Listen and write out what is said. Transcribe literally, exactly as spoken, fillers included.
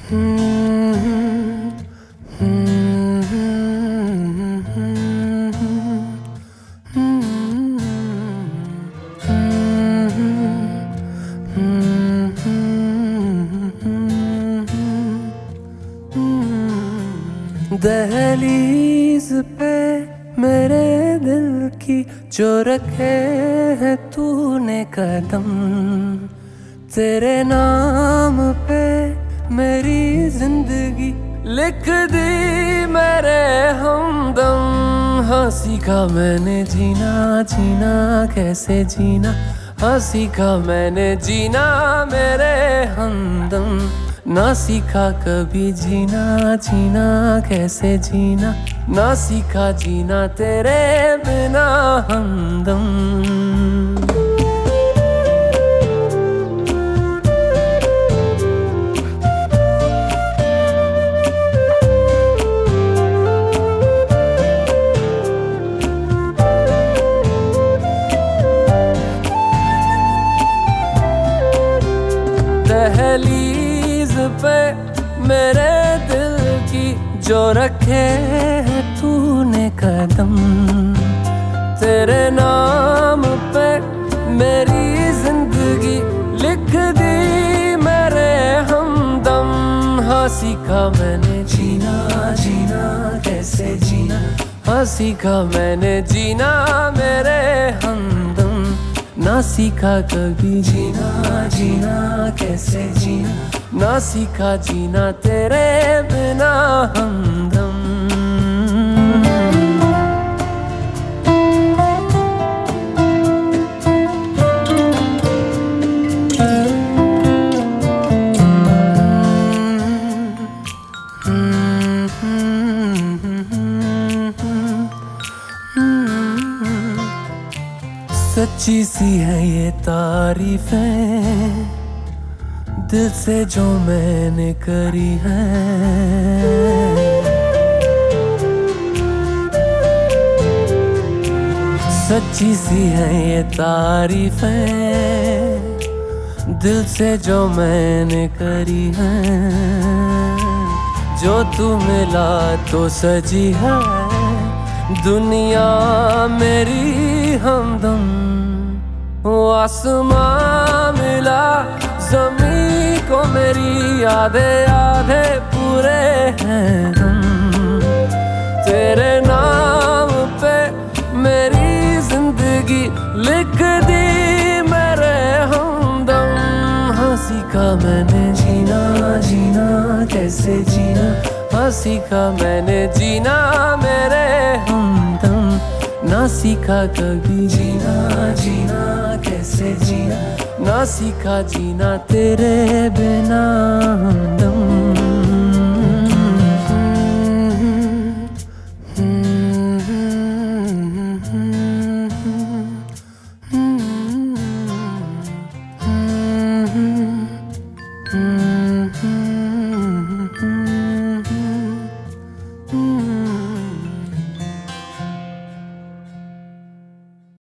दहलीज पे मेरे दिल की जो रखे है तूने कदम, तेरे नाम पे मेरी जिंदगी लिख दी मेरे हमदम। हाँ सीखा मैंने जीना जीना कैसे जीना, हाँ सीखा मैंने जीना मेरे हमदम। ना सीखा कभी जीना जीना कैसे जीना, ना सीखा जीना तेरे बिना हमदम। दहलीज पे मेरे दिल की जो रखे है तूने कदम, तेरे नाम पे मेरी जिंदगी लिख दी मेरे हमदम। हाँ सीखा मैंने जीना जीना कैसे जीना, हाँ सीखा मैंने जीना मेरे हमदम। ना सीखा कभी जीना जीना कैसे जीना, ना सीखा जीना तेरे बिना हमदम। सच्ची सी है ये तारीफें दिल से जो मैंने करी है, सच्ची सी है ये तारीफें दिल से जो मैंने करी है। जो तू मिला तो सजी है दुनिया मेरी हमदम। वो आसमां मिला ज़मीं को मेरी आधे आधे पूरे हैं हम। तेरे नाम पे मेरी जिंदगी लिख दी मेरे हमदम। हाँ सीखा मैंने जीना जीना कैसे जीना, हाँ सीखा मैंने जीना मेरे हमदम। ना सीखा कभी जीना जीना कैसे जीना, ना सीखा जीना तेरे बिना।